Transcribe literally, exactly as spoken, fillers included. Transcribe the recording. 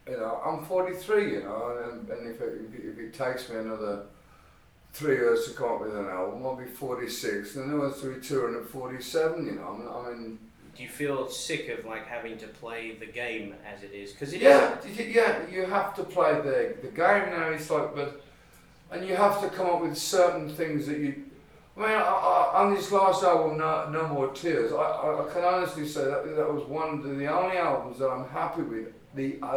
you know, I'm forty-three, you know, and, and if, it, if it takes me another three years to come up with an album, I'll be forty-six, and then I was to be touring at forty-seven, you know, I mean... Do you feel sick of like having to play the game as it is? Because it yeah, is... yeah, you have to play the, the game now, it's like, but... And you have to come up with certain things that you... I mean, I, I, on this last album, No, no More Tears, I, I, I can honestly say that that was one of the only albums that I'm happy with. The